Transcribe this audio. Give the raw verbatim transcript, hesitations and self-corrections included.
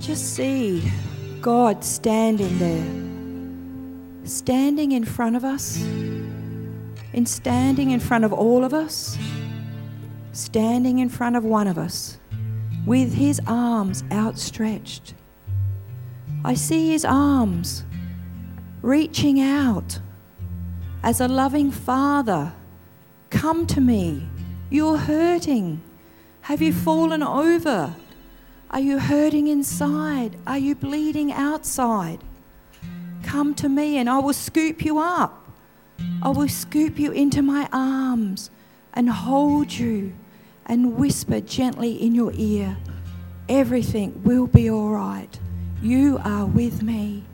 just see God standing there, standing in front of us, and standing in front of all of us, standing in front of one of us, with his arms outstretched. I see his arms reaching out as a loving father. Come to me. You're hurting. Have you fallen over? Are you hurting inside? Are you bleeding outside? Come to me and I will scoop you up. I will scoop you into my arms and hold you and whisper gently in your ear, everything will be all right. You are with me.